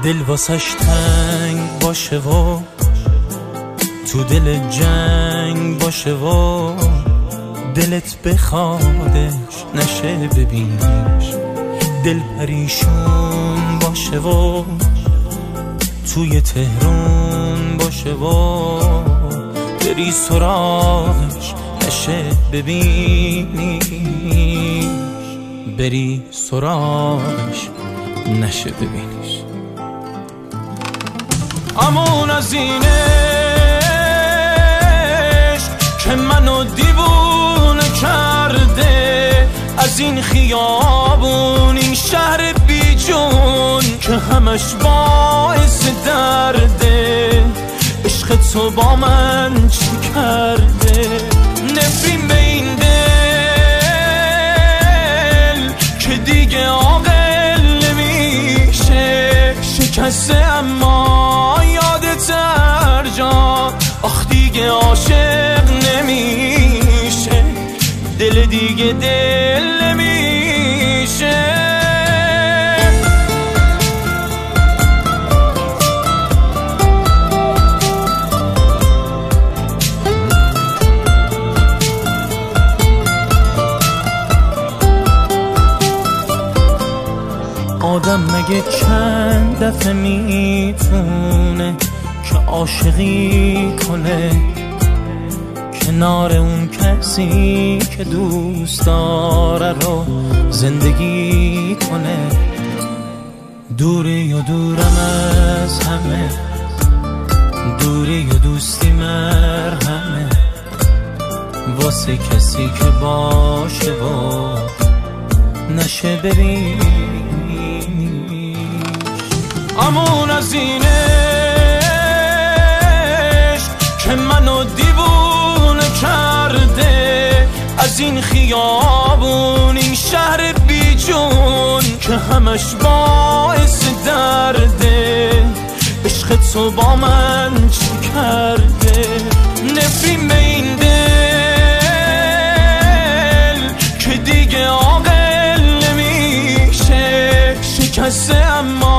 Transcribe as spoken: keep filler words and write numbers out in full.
دل واسش تنگ باشه و تو دل جنگ باشه و دلت بخوادش نشه ببینیش، دل پریشون باشه و توی تهرون باشه و بری سراغش نشه ببینیش، بری سراغش نشه ببینیش. امون از این عشق که منو دیوونه کرده، از این خیابون این شهر بی جون که همش باعث درده، عشق تو با من چی کرده؟ نفرین به این دل که دیگه عاقل نمیشه، شکسته اما یادت هر جا، آخ دیگه عاشق نمیشه، دل دیگه دل نمیشه. آدم مگه چند دفعه میتونه که عاشقی کنه کنار اون کسی که دوست داره رو زندگی کنه؟ دوری و دورم از همه، دوری و دوستی مرهمه واسه کسی که باشه و نشه ببین. امون از این عشق که منو دیوونه کرده، از این خیابون این شهر بی جون که همش باعث درده، عشق تو با من چی کرده؟ نفرین به این دل که دیگه عاقل نمیشه، شکسته اما